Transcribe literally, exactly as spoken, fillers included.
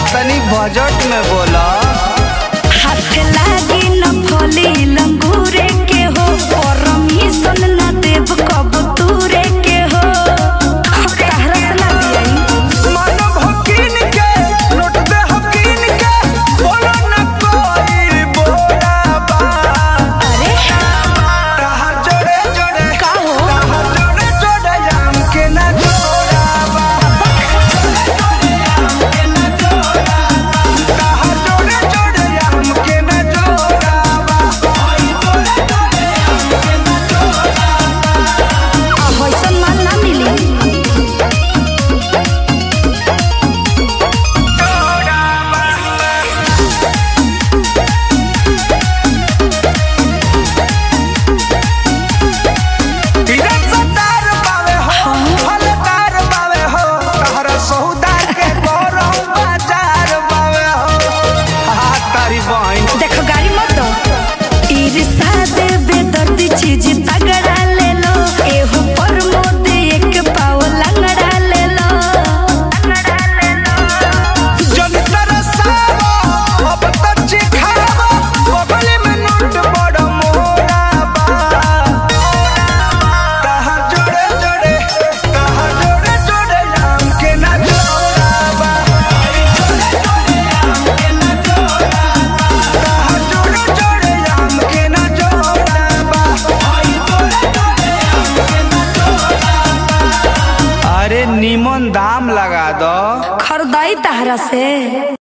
तनी बजट में बोला। हाथ लागी न फली लंगूरे के हो, परमिशन न देव कब तूरे के हो। तहरा से ना दियाई मानव हकीन के लौट दे हकीन के, बोलो न कोई बोला बा। अरे रहा जोड़े जोड़े का हो रहा जोड़े जोड़े आम के ना जोड़ा बा। रहा जोड़े जोड़े आम के ना जोड़ा बा। वैसन माल ना मिली। देखो गाड़ी मत दो, ईर्षा दे बेदर्दी चीज तगड़ा ले लो। एहो पर मोद एक पाव लंगड़ा ले लो। अरे नीमन दाम लगा दो। खरदाई तहरा से।